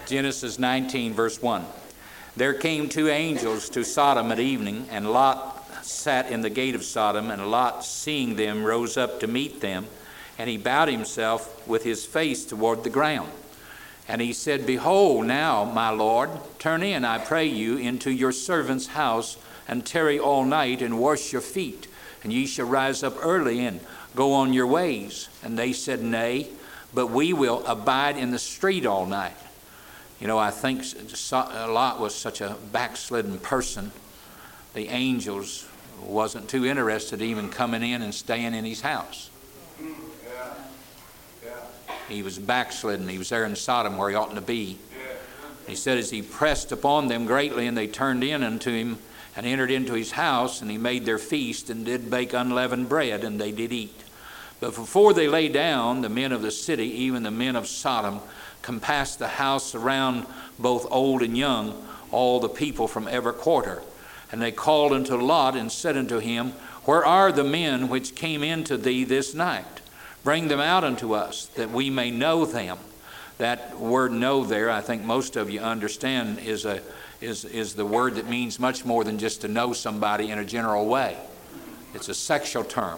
Genesis 19, verse 1. There came two angels to Sodom at evening, and Lot sat in the gate of Sodom, and Lot, seeing them, rose up to meet them, and he bowed himself with his face toward the ground. And he said, Behold, now, my Lord, turn in, I pray you, into your servant's house, and tarry all night, and wash your feet, and ye shall rise up early, and go on your ways. And they said, Nay, but we will abide in the street all night. You know, I think Lot was such a backslidden person. The angels wasn't too interested even coming in and staying in his house. He was backslidden. He was there in Sodom where he oughtn't to be. He said, as he pressed upon them greatly, and they turned in unto him, and entered into his house, and he made their feast, and did bake unleavened bread, and they did eat. But before they lay down, the men of the city, even the men of Sodom, compassed the house around, both old and young, all the people from every quarter. And they called unto Lot, and said unto him, Where are the men which came into thee this night? Bring them out unto us, that we may know them. That word know there, I think most of you understand, is the word that means much more than just to know somebody in a general way. It's a sexual term.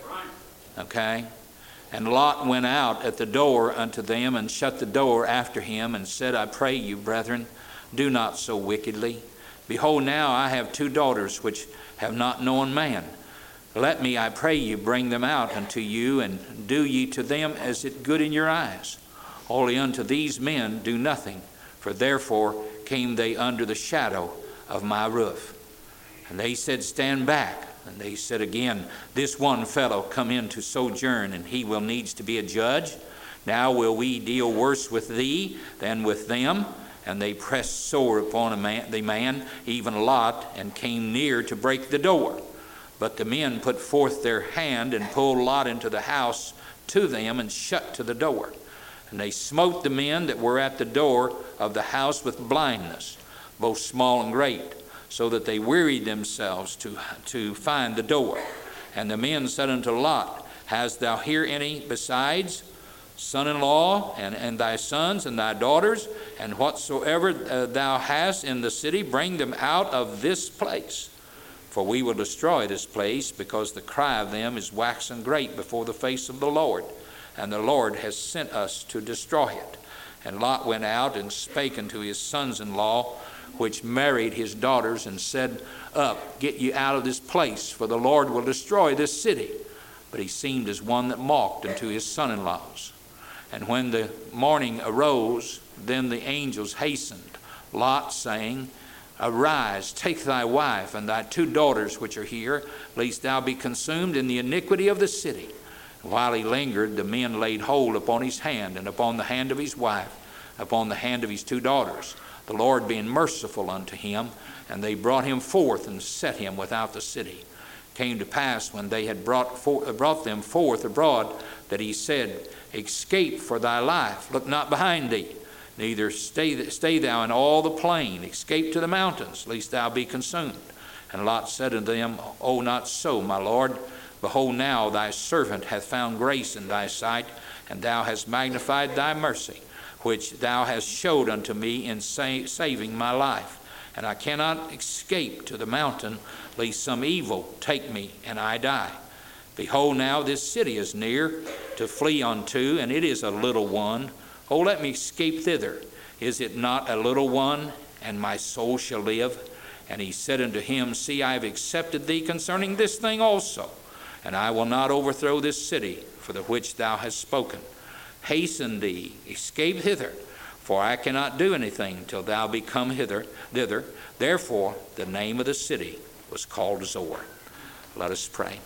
Okay? And Lot went out at the door unto them, and shut the door after him, and said, I pray you, brethren, do not so wickedly. Behold, now I have two daughters which have not known man. Let me, I pray you, bring them out unto you, and do ye to them as it good in your eyes. Only unto these men do nothing, for therefore came they under the shadow of my roof. And they said, Stand back. And they said again, This one fellow come in to sojourn, and he will needs to be a judge. Now will we deal worse with thee than with them? And they pressed sore upon the man, even Lot, and came near to break the door. But the men put forth their hand, and pulled Lot into the house to them, and shut to the door. And they smote the men that were at the door of the house with blindness, both small and great, so that they wearied themselves to find the door. And the men said unto Lot, Hast thou here any besides son-in-law, and thy sons, and thy daughters, and whatsoever thou hast in the city, bring them out of this place. For we will destroy this place, because the cry of them is waxen great before the face of the Lord, and the Lord has sent us to destroy it. And Lot went out and spake unto his sons-in-law, which married his daughters, and said, Up, get you out of this place, for the Lord will destroy this city. But he seemed as one that mocked unto his son-in-laws. And when the morning arose, then the angels hastened Lot, saying, Arise, take thy wife and thy two daughters which are here, lest thou be consumed in the iniquity of the city. And while he lingered, the men laid hold upon his hand, and upon the hand of his wife, upon the hand of his two daughters, the Lord being merciful unto him. And they brought him forth, and set him without the city. It came to pass, when they had brought them forth abroad, that he said, Escape for thy life, look not behind thee, neither stay thou in all the plain, escape to the mountains, lest thou be consumed. And Lot said unto them, O not so, my Lord. Behold, now thy servant hath found grace in thy sight, and thou hast magnified thy mercy, which thou hast showed unto me in saving my life. And I cannot escape to the mountain, lest some evil take me, and I die. Behold, now this city is near to flee unto, and it is a little one. Oh, let me escape thither. Is it not a little one, and my soul shall live? And he said unto him, See, I have accepted thee concerning this thing also, and I will not overthrow this city for the which thou hast spoken. Hasten thee, escape hither, for I cannot do anything till thou be come thither. Therefore the name of the city was called Zoar. Let us pray.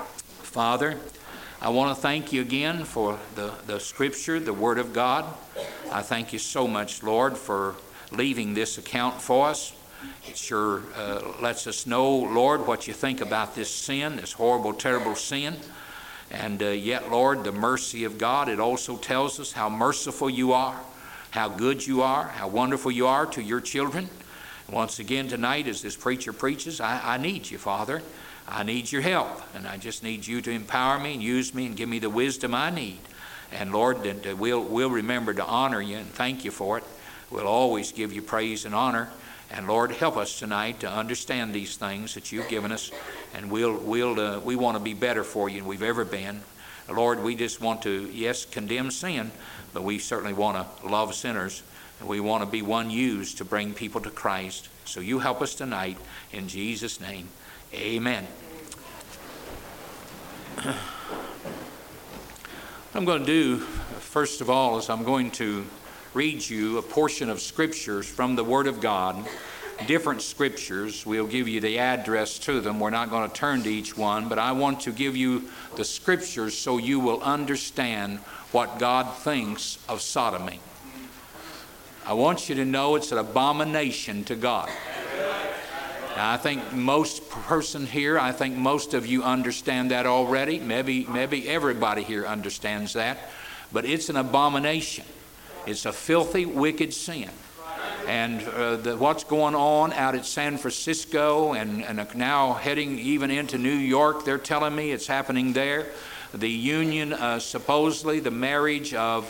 Father, I want to thank you again for the Scripture, the Word of God. I thank you so much, Lord, for leaving this account for us. It sure lets us know, Lord, what you think about this sin, this horrible, terrible sin. And yet, Lord, the mercy of God, it also tells us how merciful you are, how good you are, how wonderful you are to your children. Once again tonight, as this preacher preaches, I need you, Father. I need your help, and I just need you to empower me and use me and give me the wisdom I need. And Lord, that we'll remember to honor you and thank you for it We'll always give you praise and honor. And Lord, help us tonight to understand these things that you've given us. And we want to be better for you than we've ever been. Lord, we just want to, yes, condemn sin, but we certainly want to love sinners. And we want to be one used to bring people to Christ. So you help us tonight. In Jesus' name, amen. What I'm going to do, first of all, is I'm going to read you a portion of scriptures from the Word of God, different scriptures. We'll give you the address to them. We're not going to turn to each one, but I want to give you the scriptures so you will understand what God thinks of sodomy. I want you to know it's an abomination to God. Now, I think most of you understand that already. Maybe everybody here understands that. But it's an abomination. It's a filthy, wicked sin. And what's going on out at San Francisco and now heading even into New York, they're telling me it's happening there. The union, supposedly the marriage of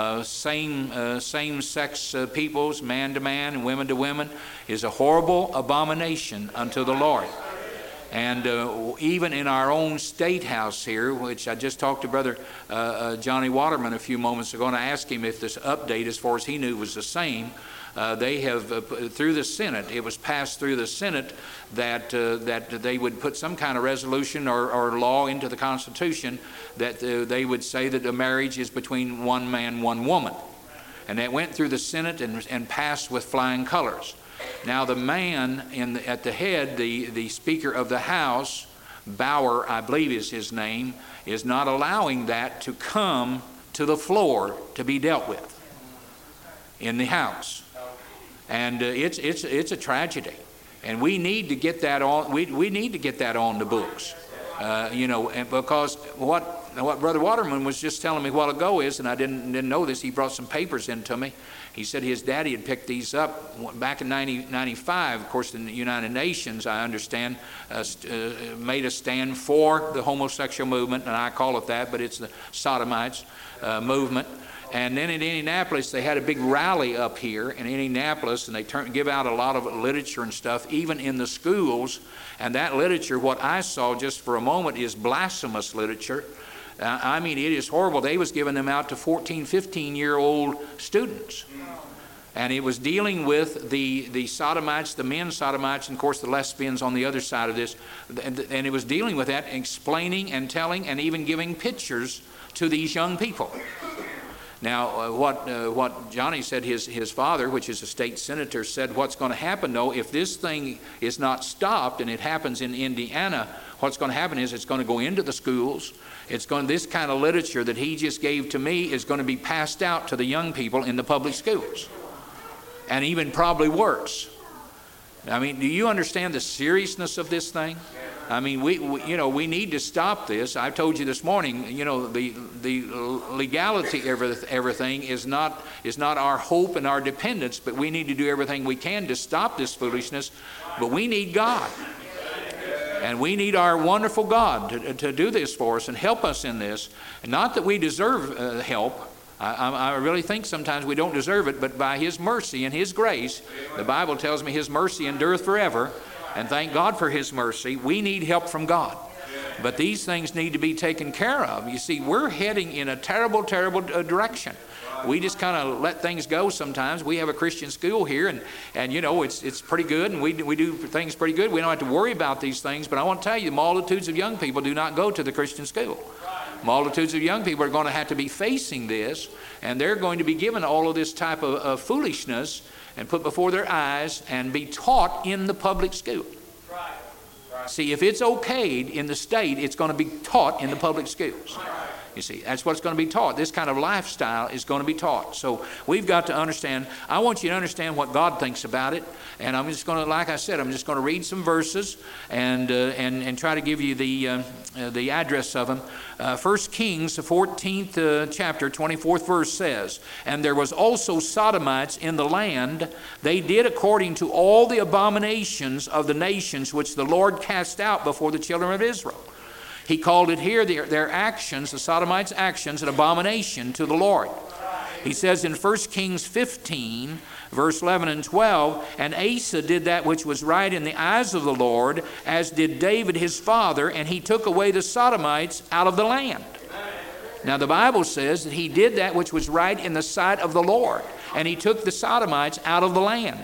same-sex peoples, man to man and women to women, is a horrible abomination unto the Lord. And even in our own state house here, which I just talked to Brother Johnny Waterman a few moments ago, and I asked him if this update, as far as he knew, was the same. They have, through the Senate, it was passed through the Senate that they would put some kind of resolution or law into the Constitution that they would say that a marriage is between one man, one woman. And that went through the Senate and passed with flying colors. Now the man at the head, the Speaker of the House, Bauer, I believe is his name, is not allowing that to come to the floor to be dealt with in the House. And it's a tragedy, and we need to get that on. We need to get that on the books, and because what Brother Waterman was just telling me a while ago is, and I didn't know this. He brought some papers in to me. He said his daddy had picked these up back in 1995. Of course, in the United Nations, I understand, made a stand for the homosexual movement, and I call it that, but it's the Sodomites movement. And then in Indianapolis, they had a big rally up here in Indianapolis, and they give out a lot of literature and stuff, even in the schools. And that literature, what I saw just for a moment, is blasphemous literature. I mean, it is horrible. They was giving them out to 14, 15-year-old students. And it was dealing with the sodomites, the men sodomites, and of course the lesbians on the other side of this. And it was dealing with that, explaining and telling and even giving pictures to these young people. Now, what Johnny said, his father, which is a state senator, said what's going to happen, though, if this thing is not stopped and it happens in Indiana, what's going to happen is it's going to go into the schools. This kind of literature that he just gave to me is going to be passed out to the young people in the public schools, and even probably worse. I mean, do you understand the seriousness of this thing? I mean, we need to stop this. I told you this morning, the legality of everything is not our hope and our dependence, but we need to do everything we can to stop this foolishness. But we need God. And we need our wonderful God to do this for us and help us in this. And not that we deserve help. I really think sometimes we don't deserve it, but by His mercy and His grace, the Bible tells me His mercy endureth forever. And thank God for His mercy. We need help from God. But these things need to be taken care of. You see, we're heading in a terrible, terrible direction. We just kind of let things go sometimes. We have a Christian school here, and it's pretty good, and we do things pretty good. We don't have to worry about these things. But I want to tell you, multitudes of young people do not go to the Christian school. Multitudes of young people are going to have to be facing this, and they're going to be given all of this type of foolishness and put before their eyes and be taught in the public school. See, if it's okayed in the state, it's going to be taught in the public schools. You see, that's what's going to be taught. This kind of lifestyle is going to be taught. So we've got to understand. I want you to understand what God thinks about it. And I'm just going to, like I said, I'm just going to read some verses and try to give you the address of them. 1 Kings, the 14th chapter, 24th verse says, "And there was also Sodomites in the land. They did according to all the abominations of the nations which the Lord cast out before the children of Israel." He called it here, their actions, the Sodomites' actions, an abomination to the Lord. He says in 1 Kings 15, verse 11 and 12, and Asa did that which was right in the eyes of the Lord, as did David his father, and he took away the Sodomites out of the land. Now the Bible says that he did that which was right in the sight of the Lord, and he took the Sodomites out of the land.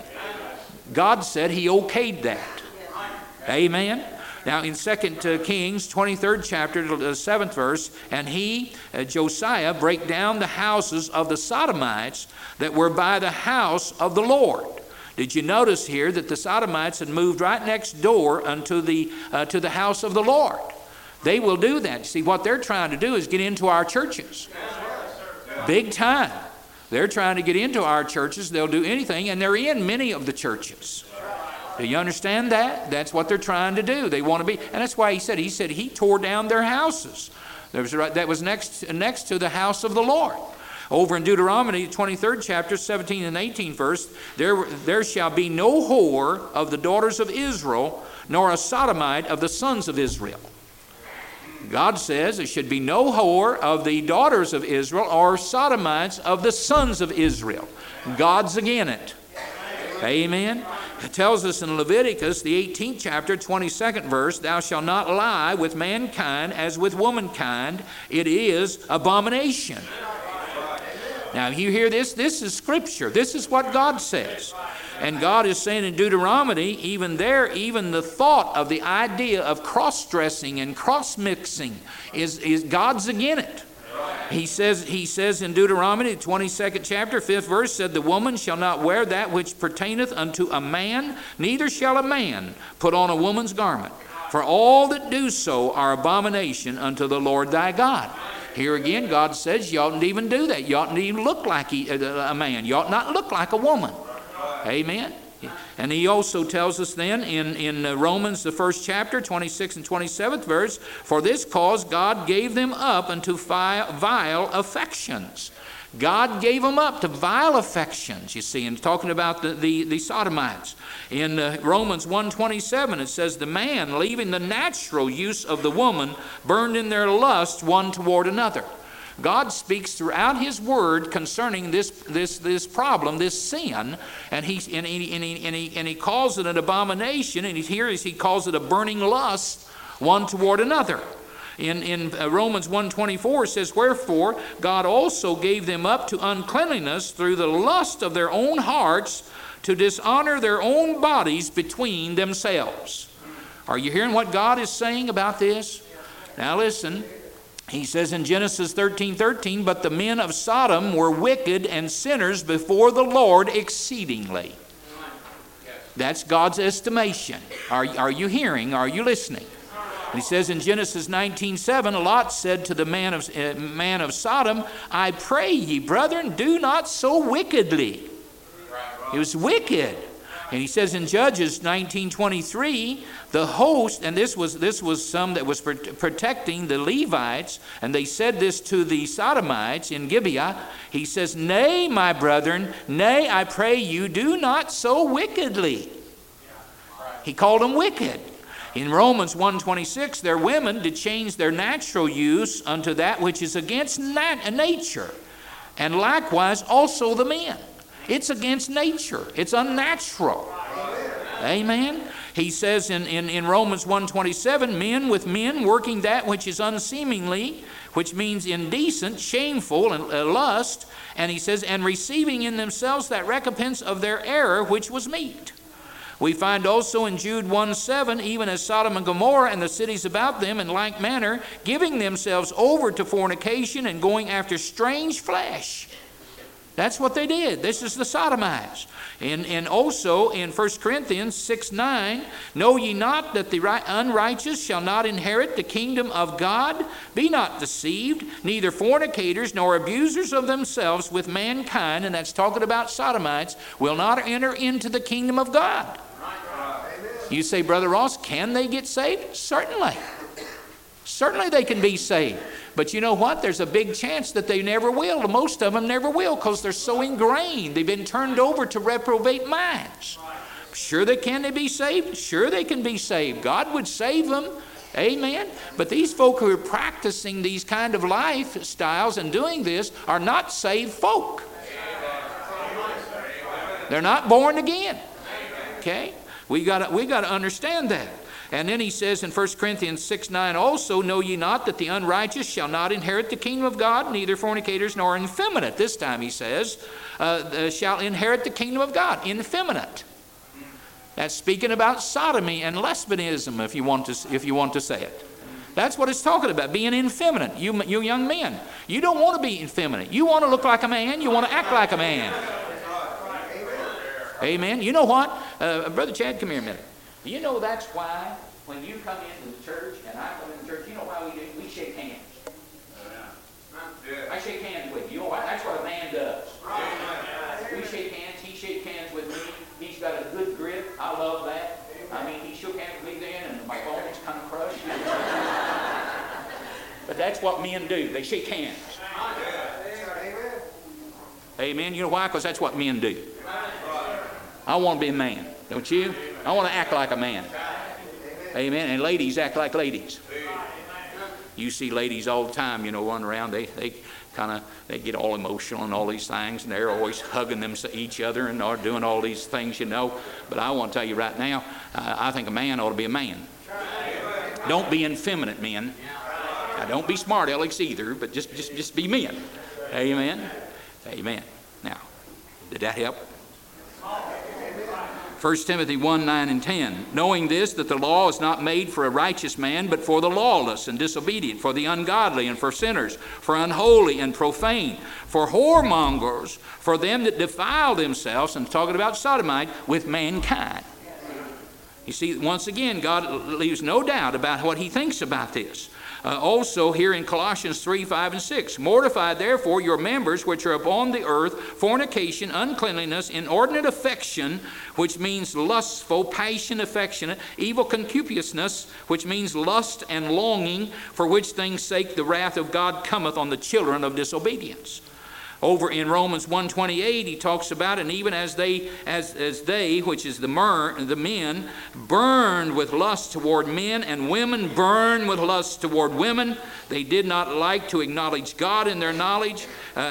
God said he okayed that. Amen. Now in 2 Kings, 23rd chapter, the 7th verse, and he, Josiah, brake down the houses of the Sodomites that were by the house of the Lord. Did you notice here that the Sodomites had moved right next door unto to the house of the Lord? They will do that. See, what they're trying to do is get into our churches. Big time. They're trying to get into our churches. They'll do anything, and they're in many of the churches. Do you understand that? That's what they're trying to do. They want to be, and that's why he said he tore down their houses. That was next to the house of the Lord. Over in Deuteronomy, 23rd chapter, 17 and 18 verse, there shall be no whore of the daughters of Israel, nor a sodomite of the sons of Israel. God says there should be no whore of the daughters of Israel or sodomites of the sons of Israel. God's against it. Amen. It tells us in Leviticus, the 18th chapter, 22nd verse, thou shalt not lie with mankind as with womankind. It is abomination. Now, you hear this? This is Scripture. This is what God says. And God is saying in Deuteronomy, even the thought of the idea of cross-dressing and cross-mixing is God's against it. He says in Deuteronomy, 22nd chapter, 5th verse, said, the woman shall not wear that which pertaineth unto a man, neither shall a man put on a woman's garment. For all that do so are abomination unto the Lord thy God. Here again, God says you oughtn't even do that. You oughtn't even look like a man. You ought not look like a woman. Amen. And he also tells us then in Romans, the 1st chapter, 26th and 27th verse, for this cause God gave them up unto vile affections. God gave them up to vile affections, you see, and talking about the Sodomites. In Romans 1:27, it says, the man, leaving the natural use of the woman, burned in their lust one toward another. God speaks throughout His Word concerning this problem, this sin, and he calls it an abomination, and he calls it a burning lust one toward another. In Romans 1:24 it says, wherefore God also gave them up to uncleanness through the lust of their own hearts, to dishonor their own bodies between themselves. Are you hearing what God is saying about this? Now listen. He says in Genesis 13:13, but the men of Sodom were wicked and sinners before the Lord exceedingly. That's God's estimation. Are you hearing? Are you listening? And he says in Genesis 19:7, Lot said to the man of Sodom, I pray ye, brethren, do not so wickedly. He was wicked. And he says in Judges 19:23, the host, and this was some that was protecting the Levites, and they said this to the Sodomites in Gibeah. He says, nay, my brethren, nay, I pray you, do not so wickedly. He called them wicked. In Romans 1:26, their women did change their natural use unto that which is against nature, and likewise also the men. It's against nature. It's unnatural. Amen. He says in Romans 1:27, men with men working that which is unseemly, which means indecent, shameful, and lust. And he says, and receiving in themselves that recompense of their error which was meet. We find also in Jude 1:7, even as Sodom and Gomorrah and the cities about them in like manner, giving themselves over to fornication and going after strange flesh. That's what they did. This is the Sodomites. And also in 1 Corinthians 6:9, know ye not that the unrighteous shall not inherit the kingdom of God? Be not deceived, neither fornicators nor abusers of themselves with mankind, and that's talking about Sodomites, will not enter into the kingdom of God. You say, Brother Ross, can they get saved? Certainly. Certainly they can be saved. But you know what? There's a big chance that they never will. Most of them never will because they're so ingrained. They've been turned over to reprobate minds. Sure they be saved? Sure they can be saved. God would save them. Amen. But these folk who are practicing these kind of lifestyles and doing this are not saved folk. They're not born again. Okay? We got to understand that. And then he says in 1 Corinthians 6:9, also know ye not that the unrighteous shall not inherit the kingdom of God, neither fornicators nor effeminate. This time he says, shall inherit the kingdom of God. Effeminate. That's speaking about sodomy and lesbianism, if you want to say it. That's what it's talking about, being effeminate. You young men, you don't want to be effeminate. You want to look like a man. You want to act like a man. Amen. You know what? Brother Chad, come here a minute. Do you know that's why when you come into the church and I come into the church, you know why we do? We shake hands. I shake hands with you. You know why? That's what a man does. We shake hands. He shakes hands with me. He's got a good grip. I love that. I mean, he shook hands with me then, and my bones kind of crushed. But that's what men do. They shake hands. Amen. You know why? Because that's what men do. I want to be a man, don't you? I want to act like a man. Amen. And ladies act like ladies. You see ladies all the time, run around. They get all emotional and all these things, and they're always hugging each other and are doing all these things, But I want to tell you right now, I think a man ought to be a man. Don't be effeminate, men. Now, don't be smart alecks either, but just be men. Amen. Amen. Now, did that help? 1 Timothy 1:9-10, knowing this, that the law is not made for a righteous man, but for the lawless and disobedient, for the ungodly and for sinners, for unholy and profane, for whoremongers, for them that defile themselves, and talking about sodomite, with mankind. You see, once again, God leaves no doubt about what he thinks about this. Also here in Colossians 3:5-6, mortify therefore your members which are upon the earth, fornication, uncleanliness, inordinate affection, which means lustful, passion, affectionate, evil concupiscence, which means lust and longing, for which things' sake the wrath of God cometh on the children of disobedience. Over in Romans 1:28, he talks about, and even as they, which is the men, burned with lust toward men, and women burned with lust toward women. They did not like to acknowledge God in their knowledge.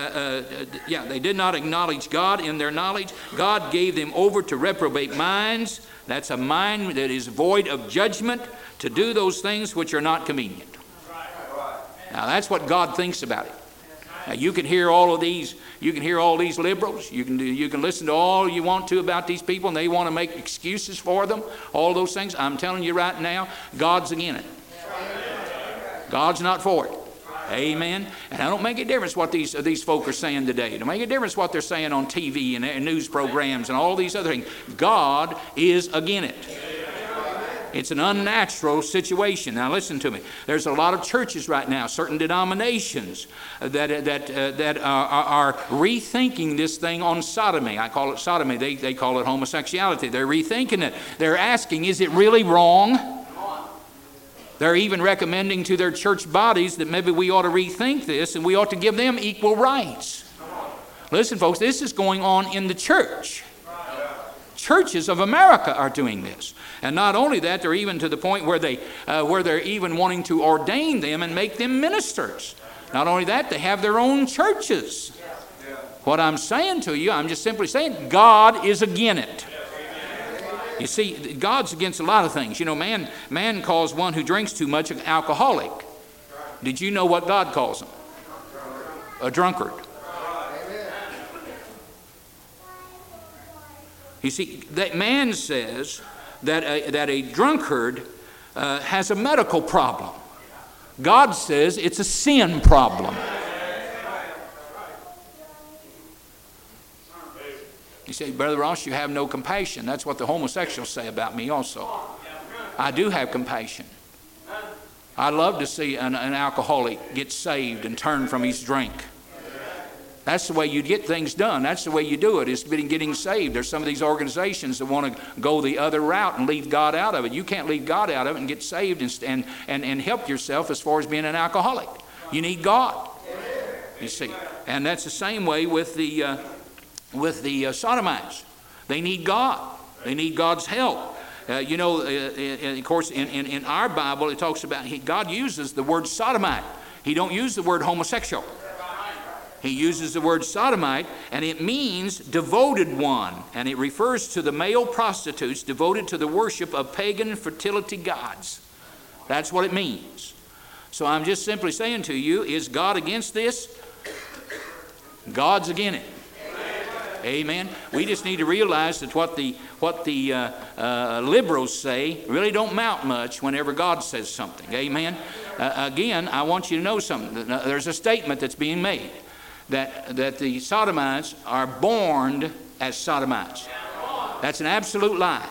They did not acknowledge God in their knowledge. God gave them over to reprobate minds. That's a mind that is void of judgment, to do those things which are not convenient. Now that's what God thinks about it. Now, you can hear all of these. You can hear all these liberals. You can listen to all you want to about these people, and they want to make excuses for them. All those things. I'm telling you right now, God's against it. God's not for it. Amen. And I don't make a difference what these folk are saying today. It don't make a difference what they're saying on TV and news programs and all these other things. God is against it. It's an unnatural situation. Now listen to me. There's a lot of churches right now, certain denominations that are rethinking this thing on sodomy. I call it sodomy. They call it homosexuality. They're rethinking it. They're asking, is it really wrong? They're even recommending to their church bodies that maybe we ought to rethink this and we ought to give them equal rights. Listen, folks, this is going on in the church. Churches of America are doing this. And not only that, they're even to the point where they're even wanting to ordain them and make them ministers. Not only that, they have their own churches. What I'm saying to you, I'm just simply saying, God is against it. You see, God's against a lot of things. Man calls one who drinks too much an alcoholic. Did you know what God calls him? A drunkard. You see, that man says that a drunkard has a medical problem. God says it's a sin problem. You say, Brother Ross, you have no compassion. That's what the homosexuals say about me also. I do have compassion. I love to see an alcoholic get saved and turn from his drink. That's the way you get things done. That's the way you do it, is getting saved. There's some of these organizations that want to go the other route and leave God out of it. You can't leave God out of it and get saved and help yourself as far as being an alcoholic. You need God, you see. And that's the same way with the sodomites. They need God. They need God's help. Of course, in our Bible, it talks about God uses the word sodomite. He don't use the word homosexual. He uses the word sodomite, and it means devoted one. And it refers to the male prostitutes devoted to the worship of pagan fertility gods. That's what it means. So I'm just simply saying to you, is God against this? God's against it. Amen. We just need to realize that what the liberals say really don't mount much whenever God says something. Amen. Again, I want you to know something. There's a statement that's being made that the sodomites are born as sodomites. That's an absolute lie.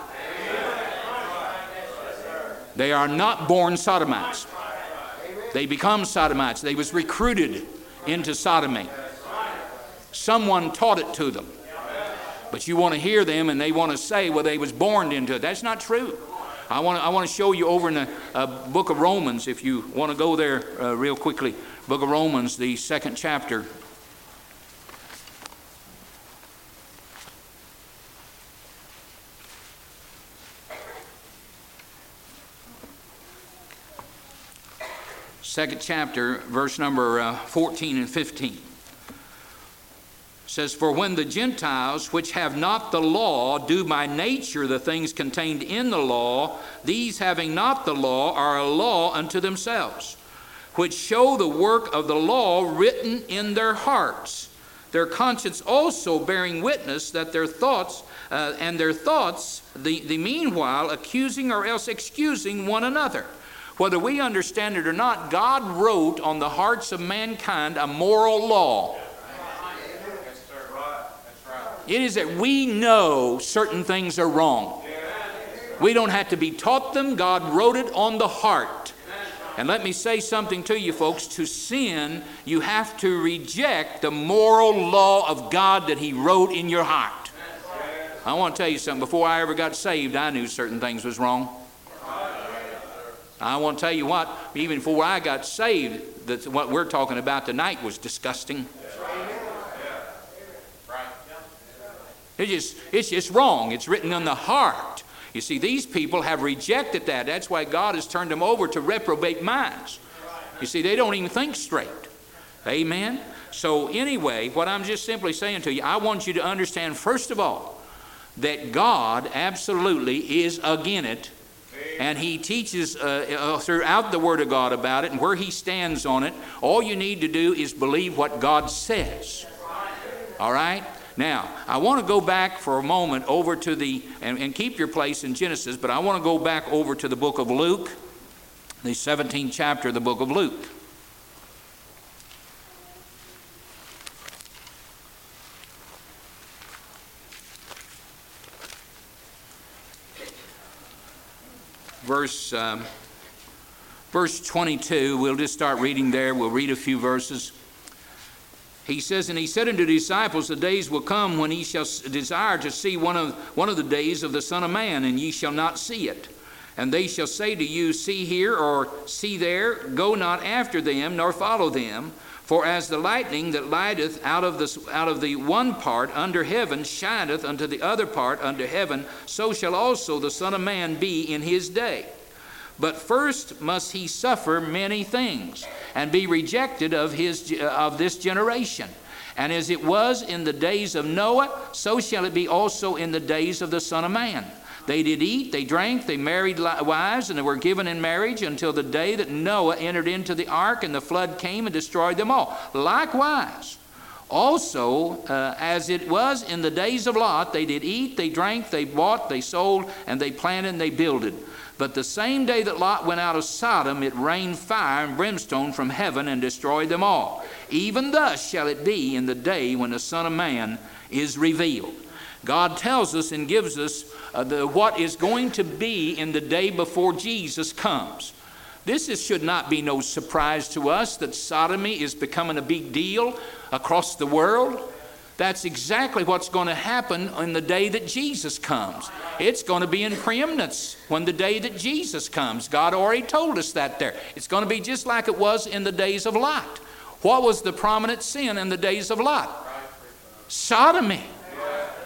They are not born sodomites. They become sodomites. They was recruited into sodomy. Someone taught it to them. But you want to hear them and they want to say, well, they was born into it. That's not true. I want to show you over in the book of Romans, if you want to go there real quickly. Book of Romans, the 2nd chapter. Second chapter, verse number 14 and 15. Says, for when the Gentiles, which have not the law, do by nature the things contained in the law, these having not the law are a law unto themselves, which show the work of the law written in their hearts, their conscience also bearing witness that their thoughts, the meanwhile accusing or else excusing one another. Whether we understand it or not, God wrote on the hearts of mankind a moral law. It is that we know certain things are wrong. We don't have to be taught them. God wrote it on the heart. And let me say something to you folks. To sin, you have to reject the moral law of God that He wrote in your heart. I want to tell you something. Before I ever got saved, I knew certain things was wrong. I want to tell you what, even before I got saved, that what we're talking about tonight was disgusting. It's just wrong. It's written on the heart. You see, these people have rejected that. That's why God has turned them over to reprobate minds. You see, they don't even think straight. Amen? So anyway, what I'm just simply saying to you, I want you to understand, first of all, that God absolutely is against it. And He teaches throughout the Word of God about it and where He stands on it. All you need to do is believe what God says. All right? Now, I want to go back for a moment over to and keep your place in Genesis, but I want to go back over to the book of Luke, the 17th chapter of the book of Luke. Verse 22, we'll just start reading there. We'll read a few verses. He says, and He said unto the disciples, the days will come when ye shall desire to see one of the days of the Son of Man, and ye shall not see it. And they shall say to you, see here, or see there, go not after them, nor follow them. For as the lightning that lighteth out of the one part under heaven shineth unto the other part under heaven, so shall also the Son of Man be in His day. But first must He suffer many things, and be rejected of this generation. And as it was in the days of Noah, so shall it be also in the days of the Son of Man. They did eat, they drank, they married wives, and they were given in marriage until the day that Noah entered into the ark, and the flood came and destroyed them all. Likewise, also, as it was in the days of Lot, they did eat, they drank, they bought, they sold, and they planted, and they builded. But the same day that Lot went out of Sodom, it rained fire and brimstone from heaven and destroyed them all. Even thus shall it be in the day when the Son of Man is revealed. God tells us and gives us what is going to be in the day before Jesus comes. This should not be no surprise to us that sodomy is becoming a big deal across the world. That's exactly what's going to happen on the day that Jesus comes. It's going to be in preeminence when the day that Jesus comes. God already told us that there. It's going to be just like it was in the days of Lot. What was the prominent sin in the days of Lot? Sodomy.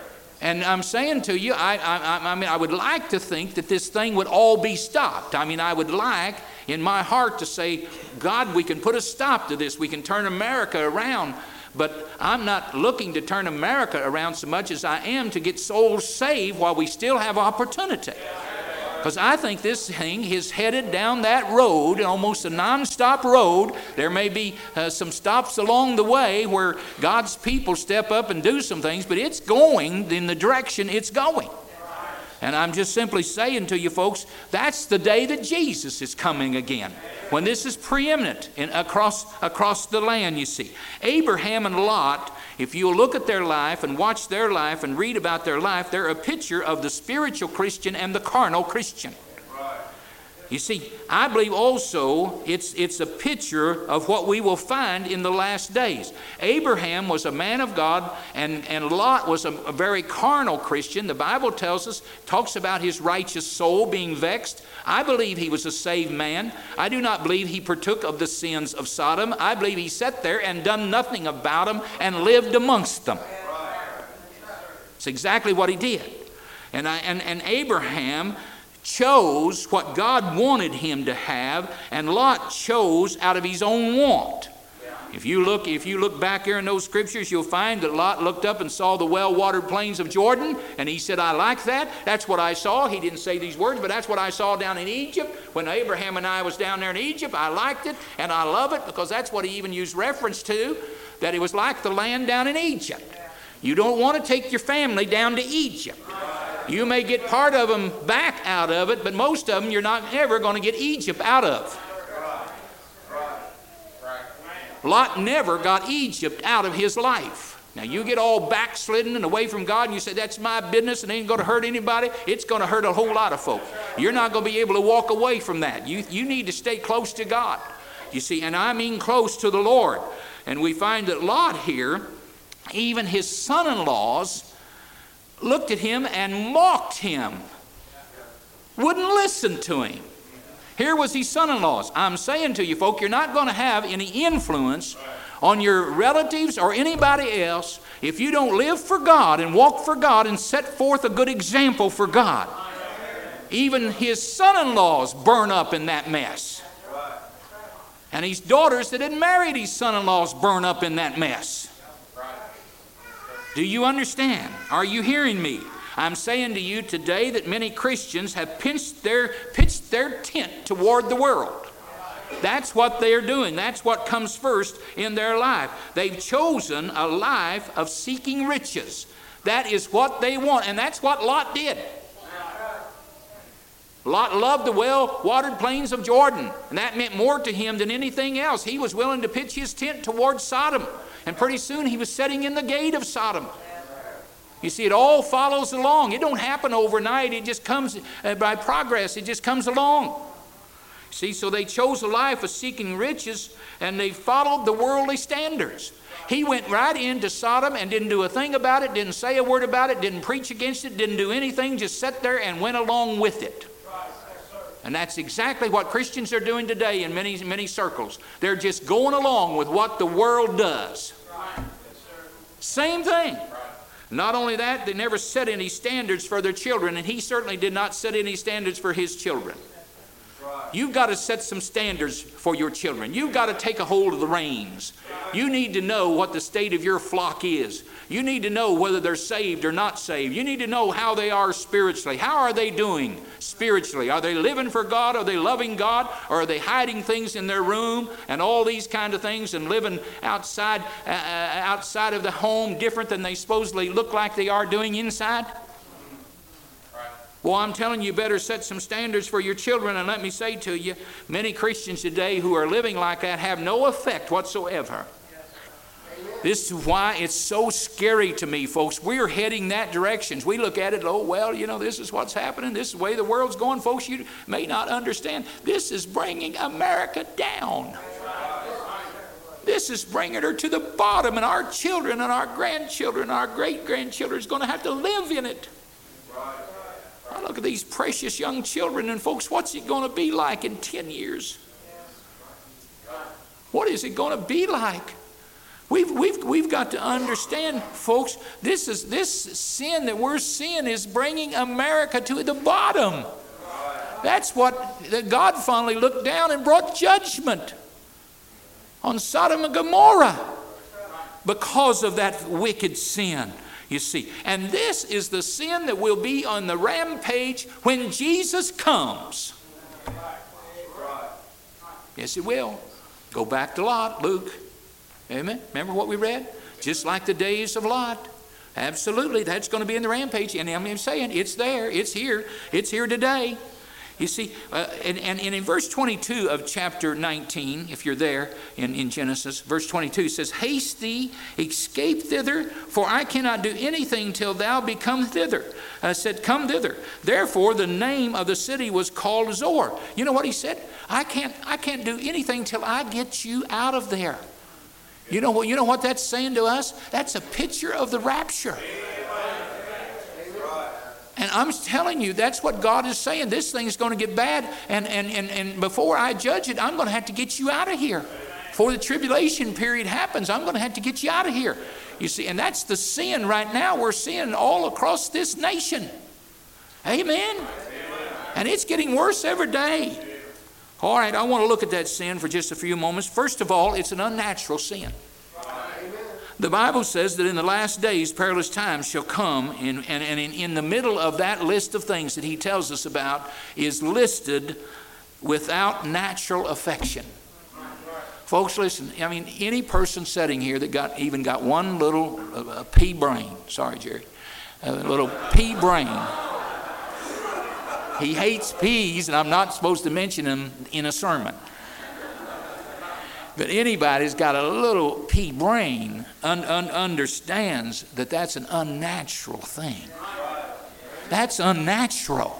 And I'm saying to you, I mean, I would like to think that this thing would all be stopped. I mean, I would like in my heart to say, God, we can put a stop to this. We can turn America around. But I'm not looking to turn America around so much as I am to get souls saved while we still have opportunity. Because I think this thing is headed down that road, almost a non-stop road. There may be some stops along the way where God's people step up and do some things, but it's going in the direction it's going. And I'm just simply saying to you folks, that's the day that Jesus is coming again, when this is preeminent across the land, you see. Abraham and Lot, if you look at their life and watch their life and read about their life, they're a picture of the spiritual Christian and the carnal Christian. You see, I believe also it's a picture of what we will find in the last days. Abraham was a man of God, and Lot was a very carnal Christian. The Bible talks about his righteous soul being vexed. I believe he was a saved man. I do not believe he partook of the sins of Sodom. I believe he sat there and done nothing about them and lived amongst them. It's exactly what he did. And Abraham chose what God wanted him to have, and Lot chose out of his own want. If you look back here in those scriptures, you'll find that Lot looked up and saw the well-watered plains of Jordan, and he said, I like that. That's what I saw. He didn't say these words, but that's what I saw down in Egypt. When Abraham and I was down there in Egypt, I liked it, and I love it, because that's what he even used reference to, that it was like the land down in Egypt. You don't want to take your family down to Egypt. You may get part of them back out of it, but most of them you're not ever going to get Egypt out of. Lot never got Egypt out of his life. Now you get all backslidden and away from God and you say, that's my business and it ain't going to hurt anybody. It's going to hurt a whole lot of folks. You're not going to be able to walk away from that. You need to stay close to God. You see, and I mean close to the Lord. And we find that Lot here, even his son-in-laws, looked at him and mocked him, wouldn't listen to him. Here was his son-in-laws. I'm saying to you folk, you're not going to have any influence on your relatives or anybody else if you don't live for God and walk for God and set forth a good example for God. Even his son-in-laws burn up in that mess. And his daughters that had married his son-in-laws burn up in that mess. Do you understand? Are you hearing me? I'm saying to you today that many Christians have pitched their tent toward the world. That's what they're doing. That's what comes first in their life. They've chosen a life of seeking riches. That is what they want, and that's what Lot did. Lot loved the well-watered plains of Jordan, and that meant more to him than anything else. He was willing to pitch his tent towards Sodom. And pretty soon he was sitting in the gate of Sodom. You see, it all follows along. It don't happen overnight. It just comes by progress. It just comes along. See, so they chose a life of seeking riches, and they followed the worldly standards. He went right into Sodom and didn't do a thing about it, didn't say a word about it, didn't preach against it, didn't do anything, just sat there and went along with it. And that's exactly what Christians are doing today in many, many circles. They're just going along with what the world does. Same thing. Not only that, they never set any standards for their children, and he certainly did not set any standards for his children. You've got to set some standards for your children. You've got to take a hold of the reins. You need to know what the state of your flock is. You need to know whether they're saved or not saved. You need to know how they are spiritually. How are they doing spiritually? Are they living for God? Are they loving God? Or are they hiding things in their room and all these kind of things and living outside of the home different than they supposedly look like they are doing inside? Well, I'm telling you, better set some standards for your children. And let me say to you, many Christians today who are living like that have no effect whatsoever. This is why it's so scary to me, folks. We're heading that direction. We look at it, oh, well, you know, this is what's happening. This is the way the world's going. Folks, you may not understand. This is bringing America down. This is bringing her to the bottom. And our children and our grandchildren, our great-grandchildren is going to have to live in it. I look at these precious young children, and folks, what's it going to be like in 10 years? What is it going to be like We've got to understand, folks, this sin that we're seeing is bringing America to the bottom. That's what God finally looked down and brought judgment on Sodom and Gomorrah because of that wicked sin, you see. And this is the sin that will be on the rampage when Jesus comes. Yes, it will. Go back to Lot, Luke. Amen. Remember what we read? Just like the days of Lot. Absolutely, that's going to be in the rampage. And I'm saying it's there. It's here. It's here today. You see, and in verse 22 of chapter 19, if you're there in Genesis, verse 22 says, Haste thee, escape thither, for I cannot do anything till thou be come thither. Said, Come thither. Therefore, the name of the city was called Zoar. You know what he said? I can't do anything till I get you out of there. You know what that's saying to us? That's a picture of the rapture. And I'm telling you, that's what God is saying. This thing is going to get bad. And before I judge it, I'm going to have to get you out of here. Before the tribulation period happens, I'm going to have to get you out of here. You see, and that's the sin right now we're seeing all across this nation. Amen? And it's getting worse every day. All right, I want to look at that sin for just a few moments. First of all, it's an unnatural sin. The Bible says that in the last days, perilous times shall come, and in the middle of that list of things that he tells us about is listed without natural affection. Folks, listen, I mean, any person sitting here that got one little pea brain, sorry, Jerry, a little pea brain. He hates peas, and I'm not supposed to mention them in a sermon. But anybody's got a little pea brain understands that that's an unnatural thing. That's unnatural.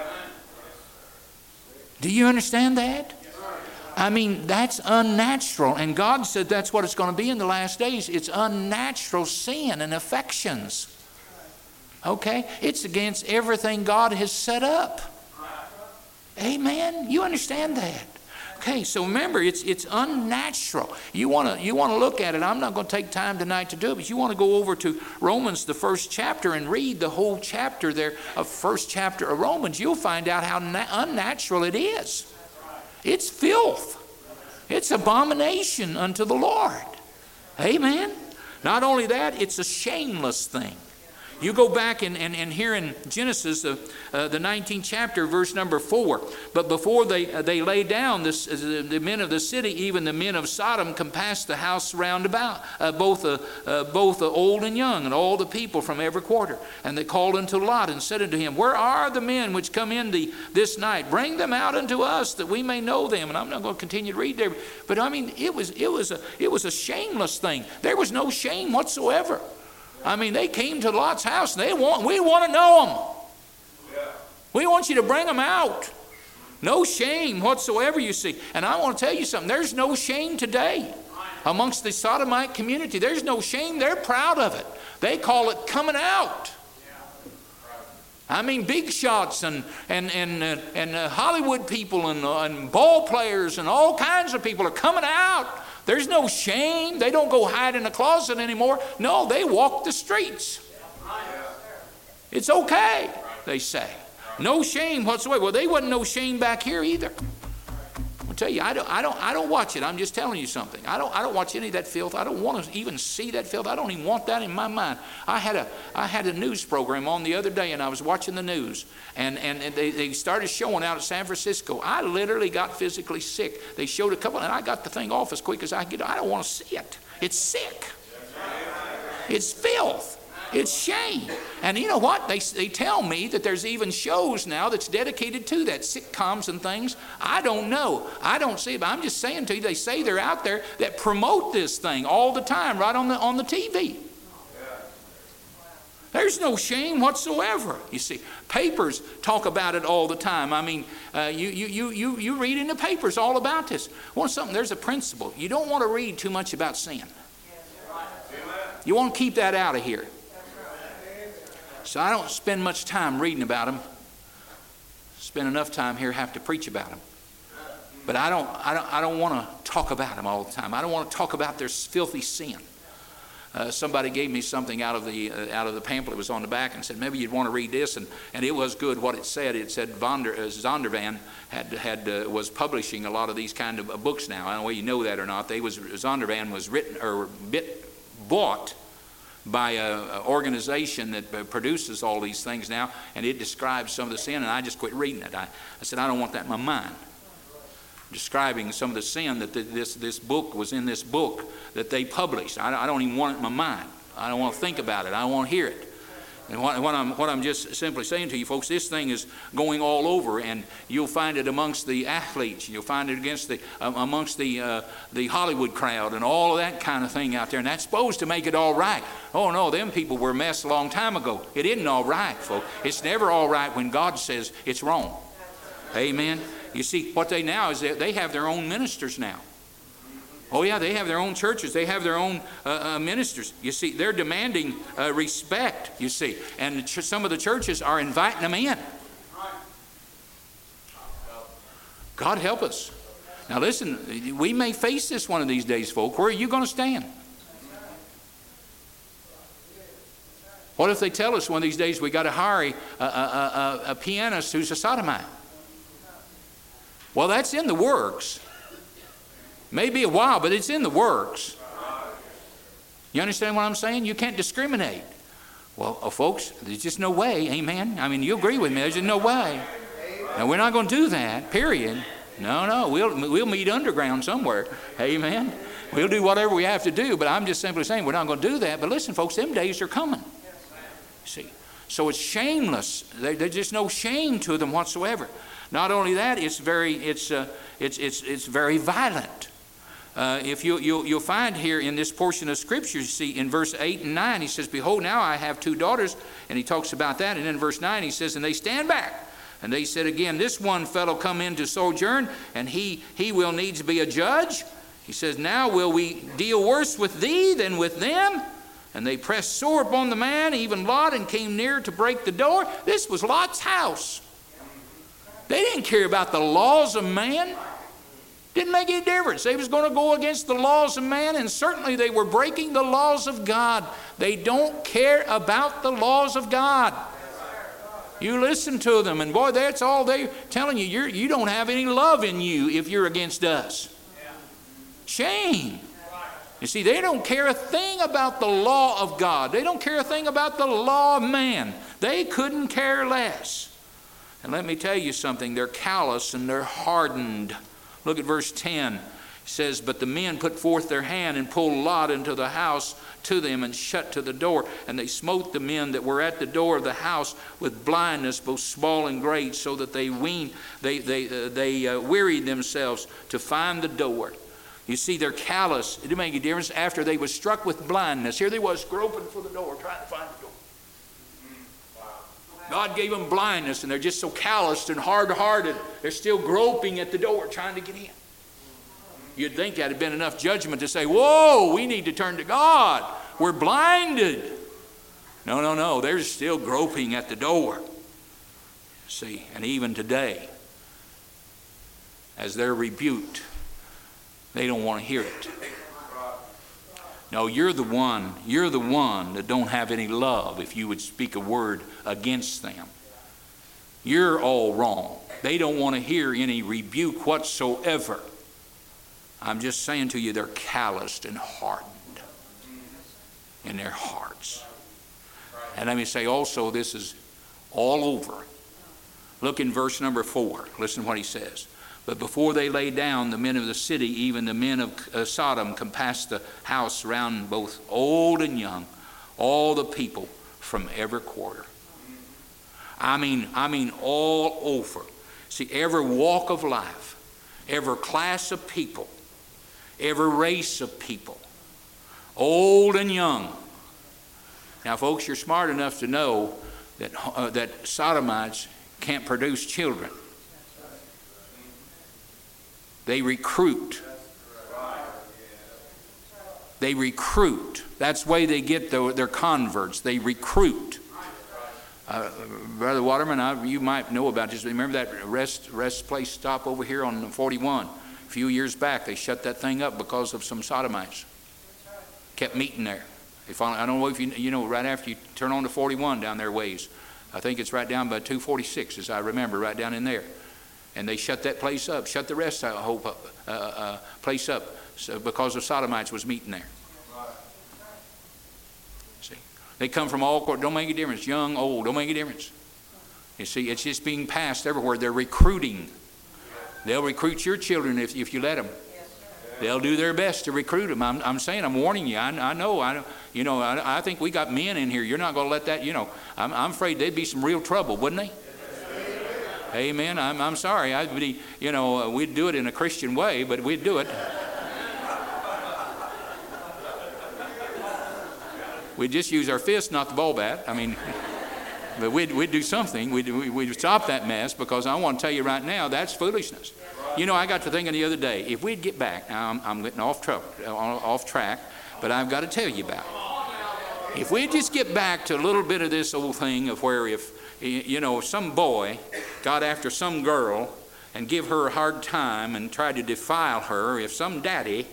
Do you understand that? I mean, that's unnatural. And God said that's what it's going to be in the last days. It's unnatural sin and affections. Okay? It's against everything God has set up. Amen? You understand that? Okay, so remember, it's unnatural. You want to look at it. I'm not going to take time tonight to do it, but you want to go over to Romans, the first chapter, and read the whole chapter there of first chapter of Romans. You'll find out how unnatural it is. It's filth. It's abomination unto the Lord. Amen? Not only that, it's a shameless thing. You go back and here in Genesis, the 19th chapter, verse number 4. But before they lay down, the men of the city, even the men of Sodom, compassed the house round about, both the old and young, and all the people from every quarter. And they called unto Lot and said unto him, Where are the men which come in this night? Bring them out unto us, that we may know them. And I'm not going to continue to read there, but I mean, it was a shameless thing. There was no shame whatsoever. I mean, they came to Lot's house, and we want to know them. We want you to bring them out. No shame whatsoever, you see. And I want to tell you something. There's no shame today amongst the Sodomite community. There's no shame. They're proud of it. They call it coming out. I mean, big shots and Hollywood people and ball players and all kinds of people are coming out. There's no shame. They don't go hide in a closet anymore. No, they walk the streets. It's okay, they say. No shame whatsoever. Well, they wasn't no shame back here either. I'll tell you, I don't watch it. I'm just telling you something. I don't watch any of that filth. I don't want to even see that filth. I don't even want that in my mind. I had a news program on the other day, and I was watching the news, and they started showing out at San Francisco. I literally got physically sick. They showed a couple, and I got the thing off as quick as I could. I don't want to see it. It's sick. It's filth. It's shame. And you know what? They tell me that there's even shows now that's dedicated to that, sitcoms and things. I don't know. I don't see it, but I'm just saying to you, they say they're out there that promote this thing all the time, right on the TV. There's no shame whatsoever. You see, papers talk about it all the time. I mean, you read in the papers all about this. Well, there's a principle. You don't want to read too much about sin. You want to keep that out of here. So I don't spend much time reading about them. Spend enough time here, have to preach about them. But I don't want to talk about them all the time. I don't want to talk about their filthy sin. somebody gave me something out of the pamphlet that was on the back and said, maybe you'd want to read this. And it was good what it said. It said Zondervan was publishing a lot of these kind of books now. I don't know whether you know that or not. Zondervan was bought by an organization that produces all these things now, and it describes some of the sin, and I just quit reading it. I said, I don't want that in my mind. Describing some of the sin that this book was in this book that they published. I don't even want it in my mind. I don't want to think about it. I don't want to hear it. And what I'm just simply saying to you folks, this thing is going all over, and you'll find it amongst the athletes. You'll find it amongst the Hollywood crowd and all of that kind of thing out there. And that's supposed to make it all right. Oh no, them people were a mess a long time ago. It isn't all right, folks. It's never all right when God says it's wrong. Amen. You see, what they now is they have their own ministers now. Oh yeah, they have their own churches. They have their own ministers. You see, they're demanding respect, you see. And some of the churches are inviting them in. God help us. Now listen, we may face this one of these days, folk. Where are you going to stand? What if they tell us one of these days we got to hire a pianist who's a sodomite? Well, that's in the works. Maybe a while, but it's in the works. You understand what I'm saying? You can't discriminate. Well, folks, there's just no way, amen? I mean, you agree with me, there's just no way. Now, we're not going to do that, period. No, we'll meet underground somewhere, amen? We'll do whatever we have to do, but I'm just simply saying we're not going to do that. But listen, folks, them days are coming. See, so it's shameless. There's just no shame to them whatsoever. Not only that, it's very violent. If you'll find here in this portion of Scripture, you see in verse 8 and 9, he says, behold, now I have 2 daughters, and he talks about that. And in verse 9, he says, and they stand back. And they said again, this one fellow come in to sojourn, and he will needs be a judge. He says, now will we deal worse with thee than with them? And they pressed sore upon the man, even Lot, and came near to break the door. This was Lot's house. They didn't care about the laws of man. Didn't make any difference. They was going to go against the laws of man, and certainly they were breaking the laws of God. They don't care about the laws of God. You listen to them, and boy, that's all they're telling you. You don't have any love in you if you're against us. Shame. You see, they don't care a thing about the law of God. They don't care a thing about the law of man. They couldn't care less. And let me tell you something, they're callous and they're hardened. Look at verse 10. It says, but the men put forth their hand and pulled Lot into the house to them and shut to the door. And they smote the men that were at the door of the house with blindness, both small and great, so that they wearied themselves to find the door. You see, they're callous. It didn't make any difference after they were struck with blindness. Here they was groping for the door, trying to find the door. God gave them blindness, and they're just so calloused and hard-hearted. They're still groping at the door, trying to get in. You'd think that had been enough judgment to say, whoa, we need to turn to God. We're blinded. No, they're still groping at the door. See, and even today, as they're rebuked, they don't want to hear it. No, you're the one that don't have any love if you would speak a word against them. You're all wrong. They don't want to hear any rebuke whatsoever. I'm just saying to you, they're calloused and hardened in their hearts. And let me say also, this is all over. Look in verse number 4. Listen to what he says. But before they lay down, the men of the city, even the men of Sodom, compassed the house round, both old and young, all the people from every quarter. I mean all over. See, every walk of life, every class of people, every race of people, old and young. Now, folks, you're smart enough to know that Sodomites can't produce children. They recruit. They recruit. That's the way they get their converts. They recruit. Brother Waterman, you might know about this. Remember that rest place stop over here on 41? A few years back, they shut that thing up because of some sodomites. Kept meeting there. I don't know if you know, right after you turn on to 41 down there ways. I think it's right down by 246, as I remember, right down in there. And they shut that place up, shut the rest of the whole place up, so because the Sodomites was meeting there. See, they come from all, don't make a difference, young, old, don't make a difference. You see, it's just being passed everywhere. They're recruiting. They'll recruit your children if you let them. They'll do their best to recruit them. I'm saying, I'm warning you. I know. I think we got men in here. You're not going to let that. I'm afraid there'd be some real trouble, wouldn't they? Amen. I'm sorry. We'd do it in a Christian way, but we'd do it. We'd just use our fists, not the ball bat. But we'd do something. We'd stop that mess, because I want to tell you right now, that's foolishness. I got to thinking the other day, if we'd get back, now I'm getting off track, but I've got to tell you about it. If we'd just get back to a little bit of this old thing of where if some boy got after some girl and give her a hard time and tried to defile her, if some daddy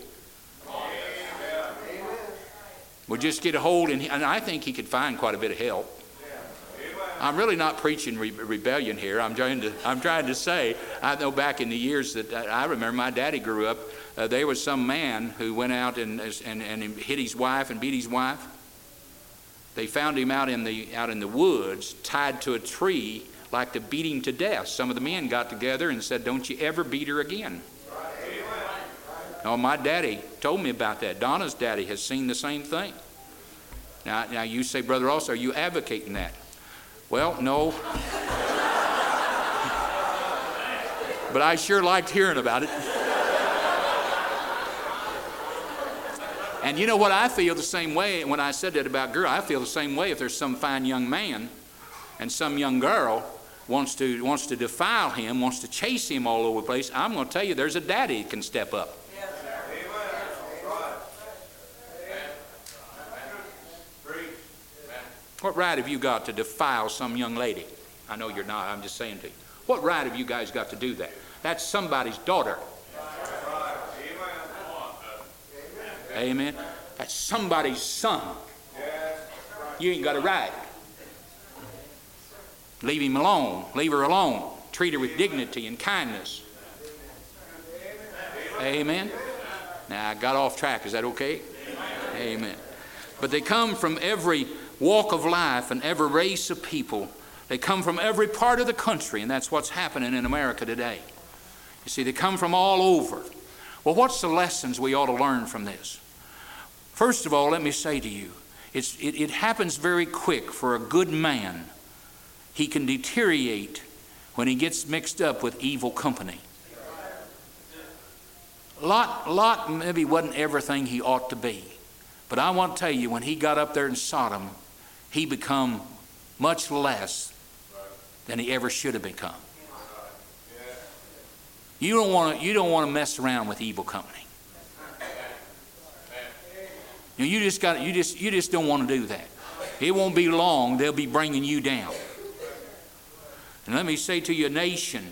would just get a hold, and I think he could find quite a bit of help. I'm really not preaching rebellion here. I'm trying to say, I know back in the years that I remember my daddy grew up, there was some man who went out and hit his wife and beat his wife. They found him out in the woods, tied to a tree, like to beat him to death. Some of the men got together and said, "Don't you ever beat her again." Oh, my daddy told me about that. Donna's daddy has seen the same thing. Now you say, Brother Ross, are you advocating that? Well, no. But I sure liked hearing about it. And you know what? I feel the same way when I said that about girl. I feel the same way if there's some fine young man and some young girl wants to defile him, wants to chase him all over the place. I'm going to tell you, there's a daddy that can step up. What right have you got to defile some young lady? I know you're not. I'm just saying to you. What right have you guys got to do that? That's somebody's daughter. Amen. That's somebody's son. You ain't got a right. Leave him alone. Leave her alone. Treat her with dignity and kindness. Amen. Now, I got off track. Is that okay? Amen. But they come from every walk of life and every race of people. They come from every part of the country, and that's what's happening in America today. You see, they come from all over. Well, what's the lessons we ought to learn from this? First of all, let me say to you, it happens very quick for a good man. He can deteriorate when he gets mixed up with evil company. Lot maybe wasn't everything he ought to be. But I want to tell you, when he got up there in Sodom, he become much less than he ever should have become. You don't want to mess around with evil company. You just don't want to do that. It won't be long, they'll be bringing you down. And let me say to you, a nation,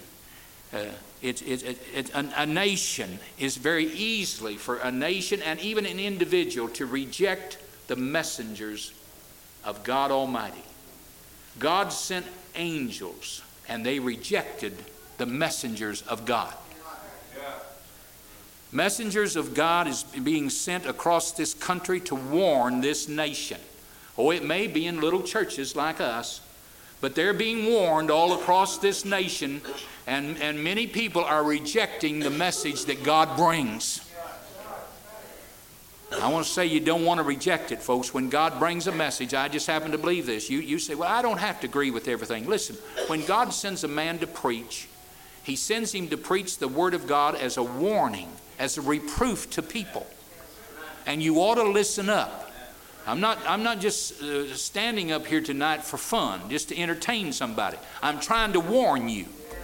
a nation is very easily for a nation and even an individual to reject the messengers of God Almighty. God sent angels and they rejected the messengers of God. Messengers of God is being sent across this country to warn this nation. Oh, it may be in little churches like us, but they're being warned all across this nation, and many people are rejecting the message that God brings. I want to say you don't want to reject it, folks. When God brings a message, I just happen to believe this. You say, well, I don't have to agree with everything. Listen, when God sends a man to preach, He sends him to preach the Word of God as a warning, as a reproof to people. And you ought to listen up. I'm not just standing up here tonight for fun, just to entertain somebody. I'm trying to warn you.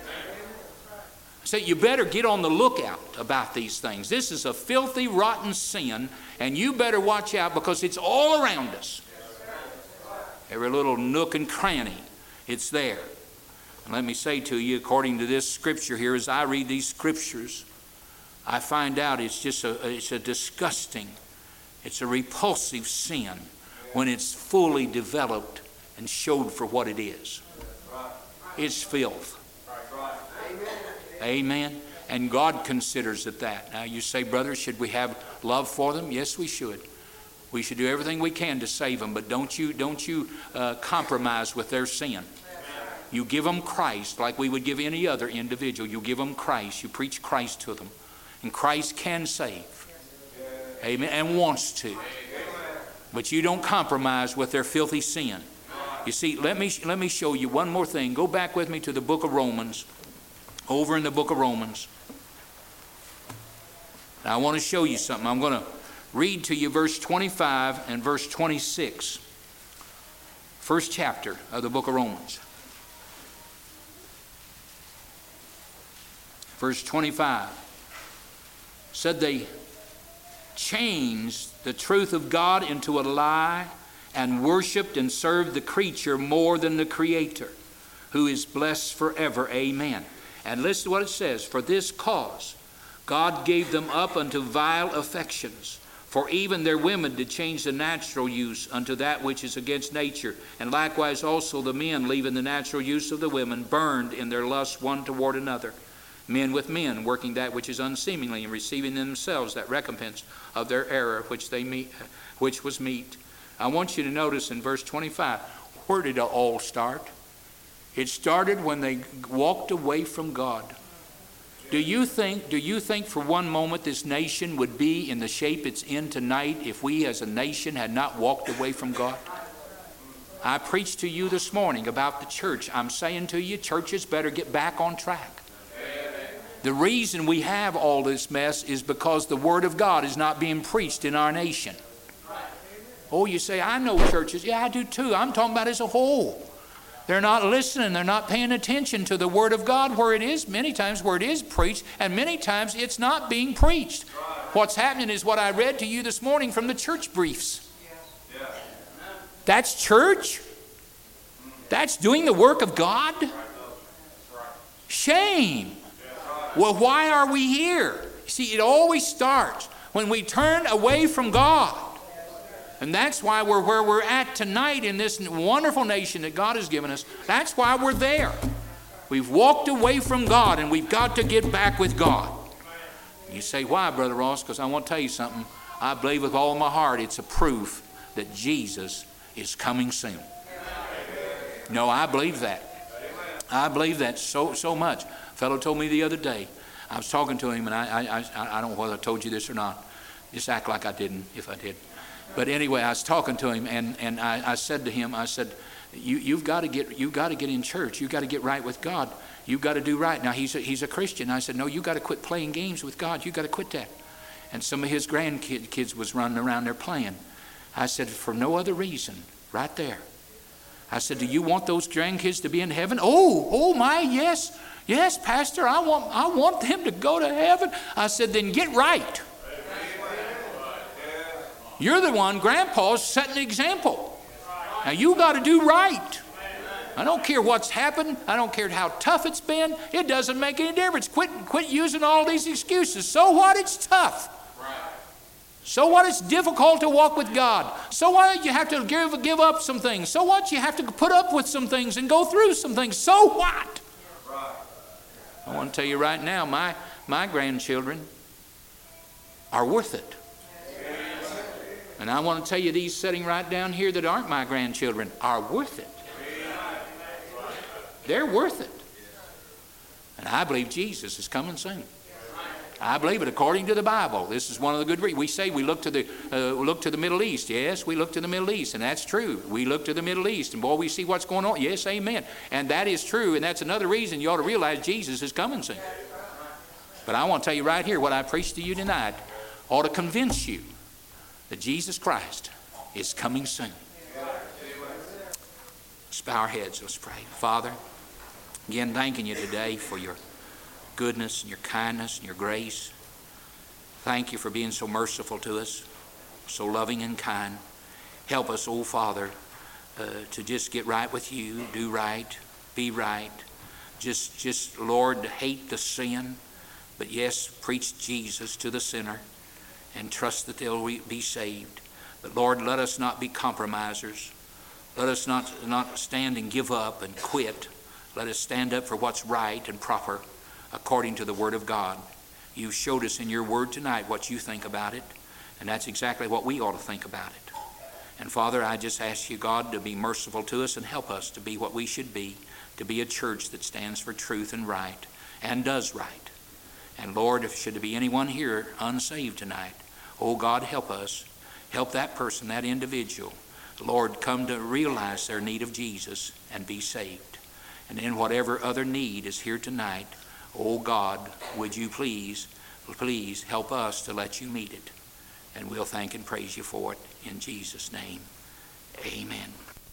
So you better get on the lookout about these things. This is a filthy, rotten sin, and you better watch out because it's all around us. Every little nook and cranny, it's there. And let me say to you, according to this scripture here, as I read these scriptures, I find out it's a disgusting, it's a repulsive sin when it's fully developed and showed for what it is. It's filth. Amen. And God considers it that. Now you say, brother, should we have love for them? Yes, we should. We should do everything we can to save them, but don't you compromise with their sin. You give them Christ like we would give any other individual. You give them Christ. You preach Christ to them. And Christ can save. Amen. And wants to. But you don't compromise with their filthy sin. You see, let me show you one more thing. Go back with me to the book of Romans. Over in the book of Romans. Now I want to show you something. I'm going to read to you verse 25 and verse 26. First chapter of the book of Romans. Verse 25 said they changed the truth of God into a lie and worshiped and served the creature more than the Creator, who is blessed forever. Amen. And listen to what it says. For this cause God gave them up unto vile affections. For even their women did change the natural use unto that which is against nature. And likewise also the men, leaving the natural use of the women, burned in their lust one toward another. Men with men, working that which is unseemly, and receiving themselves that recompense of their error which was meet. I want you to notice in verse 25, where did it all start? It started when they walked away from God. Do you think for one moment this nation would be in the shape it's in tonight if we as a nation had not walked away from God? I preached to you this morning about the church. I'm saying to you, churches better get back on track. The reason we have all this mess is because the Word of God is not being preached in our nation. Oh, you say, I know churches. Yeah, I do too. I'm talking about as a whole. They're not listening. They're not paying attention to the Word of God where it is, many times where it is preached, and many times it's not being preached. What's happening is what I read to you this morning from the church briefs. That's church. That's doing the work of God. Shame. Well, why are we here? See, it always starts when we turn away from God. And that's why we're where we're at tonight in this wonderful nation that God has given us. That's why we're there. We've walked away from God, and we've got to get back with God. You say, why, Brother Ross? Because I want to tell you something. I believe with all my heart it's a proof that Jesus is coming soon. No, I believe that. I believe that so much. A fellow told me the other day, I was talking to him, and I don't know whether I told you this or not. Just act like I didn't, if I did. But anyway, I was talking to him, and I said to him, I said, you've got to get in church. You've got to get right with God. You've got to do right. Now, he's a Christian. I said, no, you've got to quit playing games with God. You've got to quit that. And some of his grandkids was running around there playing. I said, for no other reason, right there. I said, do you want those grandkids to be in heaven? Oh my, yes. Yes, Pastor, I want them to go to heaven. I said, then get right. You're the one, Grandpa's setting the example. Now you got to do right. I don't care what's happened. I don't care how tough it's been. It doesn't make any difference. Quit using all these excuses. So what? It's tough. So what? It's difficult to walk with God. So what? You have to give up some things. So what? You have to put up with some things and go through some things. So what? I want to tell you right now, my grandchildren are worth it. And I want to tell you, these sitting right down here that aren't my grandchildren are worth it. They're worth it. And I believe Jesus is coming soon. I believe it according to the Bible. This is one of the good reasons. We say we look to the Middle East. Yes, we look to the Middle East, and that's true. We look to the Middle East, and boy, we see what's going on. Yes, amen. And that is true, and that's another reason you ought to realize Jesus is coming soon. But I want to tell you right here, what I preached to you tonight ought to convince you that Jesus Christ is coming soon. Let's bow our heads. Let's pray. Father, again, thanking you today for your goodness and your kindness and your grace. Thank you for being so merciful to us, so loving and kind. Help us, oh Father, to just get right with you, do right, be right. Just Lord, hate the sin, but yes, preach Jesus to the sinner and trust that they'll be saved. But Lord, let us not be compromisers. Let us not stand and give up and quit. Let us stand up for what's right and proper according to the Word of God. You showed us in your Word tonight what you think about it, and that's exactly what we ought to think about it. And Father, I just ask you, God, to be merciful to us and help us to be what we should be, to be a church that stands for truth and right and does right. And Lord, if should there be anyone here unsaved tonight, oh God, help us. Help that person, that individual, Lord, come to realize their need of Jesus and be saved. And in whatever other need is here tonight, oh God, would you please help us to let you meet it. And we'll thank and praise you for it in Jesus' name. Amen.